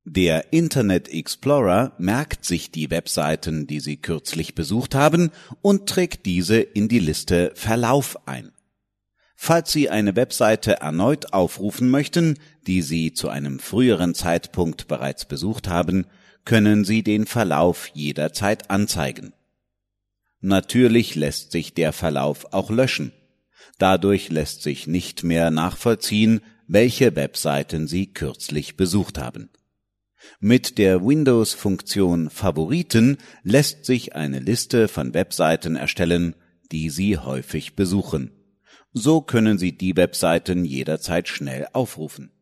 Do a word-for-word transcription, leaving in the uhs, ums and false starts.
Der Internet Explorer merkt sich die Webseiten, die Sie kürzlich besucht haben, und trägt diese in die Liste Verlauf ein. Falls Sie eine Webseite erneut aufrufen möchten, die Sie zu einem früheren Zeitpunkt bereits besucht haben, können Sie den Verlauf jederzeit anzeigen. Natürlich lässt sich der Verlauf auch löschen. Dadurch lässt sich nicht mehr nachvollziehen, welche Webseiten Sie kürzlich besucht haben. Mit der Windows-Funktion Favoriten lässt sich eine Liste von Webseiten erstellen, die Sie häufig besuchen. So können Sie die Webseiten jederzeit schnell aufrufen.